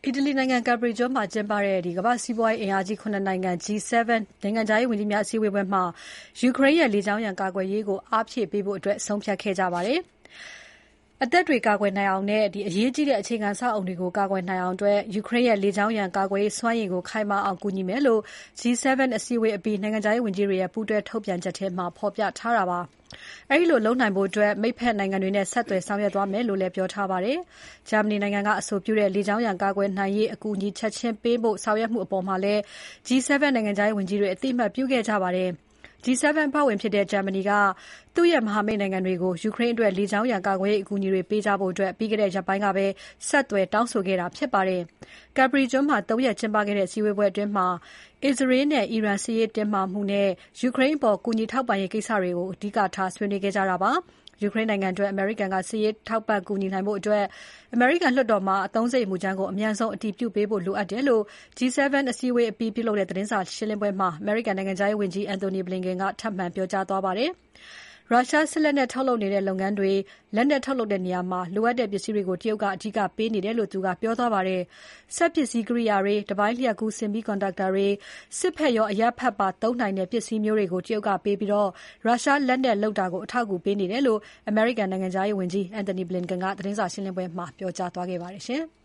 အီတလီနိုင်ငံကပရီကျွန်းမှာကျင်းပတဲ့ကမ္ဘာ့စီးပွားရေးအင်အားကြီး ၇ နိုင်ငံ G7 နိုင်ငံခြားရေးဝန်ကြီးများအစည်းအဝေးပွဲမှာယူကရိန်းရဲ့လေကြောင်းရန်ကာကွယ်ရေးကိုအားဖြည့်ပေးဖို့ဆုံးဖြတ်ခဲ့ကြပါတယ်။ အသက်တွေကာကွယ်နိုင်အောင်နဲ့အရေးကြီးတဲ့အခြေခံအဆောက်အအုံတွေကိုကာကွယ်နိုင်အောင်ယူကရိန်းရဲ့လေကြောင်းရန်ကာကွယ်ရေးစွမ်းရည်ကိုခိုင်မာအောင်ကူညီမယ်လို့ G7 အစည်းအဝေးအပြီးနိုင်ငံခြားရေးဝန်ကြီးတွေရဲ့ပူးတွဲထုတ်ပြန်ချက်ထဲမှာဖော်ပြထားတာပါ။ အဲဒီလိုလုပ်နိုင်ဖို့မိတ်ဖက်နိုင်ငံတွေနဲ့ဆက်သွယ်ဆောင်ရွက်သွားမယ်လို့လည်းပြောထားပါတယ်။ ဂျာမနီနိုင်ငံကအဆိုပြုတဲ့လေကြောင်းရန်ကာကွယ်နိုင်ရေးအကူအညီချက်ချင်းပေးဖို့ဆောင်ရွက်မှုအပေါ်မှာလည်း G7 နိုင်ငံခြားရေးဝန်ကြီးတွေအသိအမှတ်ပြုခဲ့ကြပါတယ်။ G7 အဖွဲ့ဝင်ဖြစ်တဲ့ဂျာမနီကသူ့ရဲ့မဟာမိတ်နိုင်ငံတွေကိုယူကရိန်းအတွက်လေကြောင်းရန်ကာကွယ်ရေးအကူအညီတွေပေးကြဖို့ပြီးခဲ့တဲ့ရက်ပိုင်းကပဲဆက်သွယ်တောင်းဆိုခဲ့တာဖြစ်ပါတယ်။ ကပရီကျွန်းမှာ ၃ ရက်ကျင်းပခဲ့တဲ့စည်းဝေးပွဲအတွင်း အစ္စရေးနဲ့အီရန်စစ်ရေးတင်းမာမှုနဲ့ယူကရိန်းအပေါ်ကူညီထောက်ပံ့ရေးကိစ္စတွေကို အဓိကထားဆွေးနွေးခဲ့ကြတာပါ။ ယူကရိန်းနိုင်ငံအတွက်အမေရိကန်ကစစ်ရေးထောက်ပံ့ကူညီနိုင်ဖို့အမေရိကန်လွှတ်တော်မှာအသုံးစရိတ်မူကြမ်းကိုအမြန်ဆုံးအတည်ပြုပေးဖို့လိုအပ်တယ်လို့ G7 အစည်းအဝေးအပြီးပြုလုပ်တဲ့သတင်းစာရှင်းပွဲမှာအမေရိကန်နိုင်ငံခြားရေးဝန်ကြီး Antony Blinken ကထပ်မံပြောကြားသွားပါတယ်။ ရုရှားစစ်လက်နက်ထုတ်လုပ်နေတဲ့လုပ်ငန်းတွေလက်နက်ထုတ်လုပ်တဲ့နေရာမှာလိုအပ်တဲ့ပစ္စည်းတွေကိုတရုတ်ကအဓိကပေးနေတယ်လို့သူကပြောသွားပါတယ်။ စက်ပစ္စည်းကိရိယာတွေ၊ တပိုင်းလျှပ်ကူး Semiconductor တွေ၊ စစ်ဘက်ရောအရပ်ဘက်ပါသုံးနိုင်တဲ့ပစ္စည်းမျိုးတွေကိုတရုတ်ကပေးပြီးရုရှားလက်နက်လုပ်တာကိုအထောက်အကူပေးနေတယ်လို့အမေရိကန်နိုင်ငံခြားရေးဝန်ကြီး Antony Blinken ကသတင်းစာရှင်းပွဲမှာပြောကြားသွားခဲ့ပါတယ်။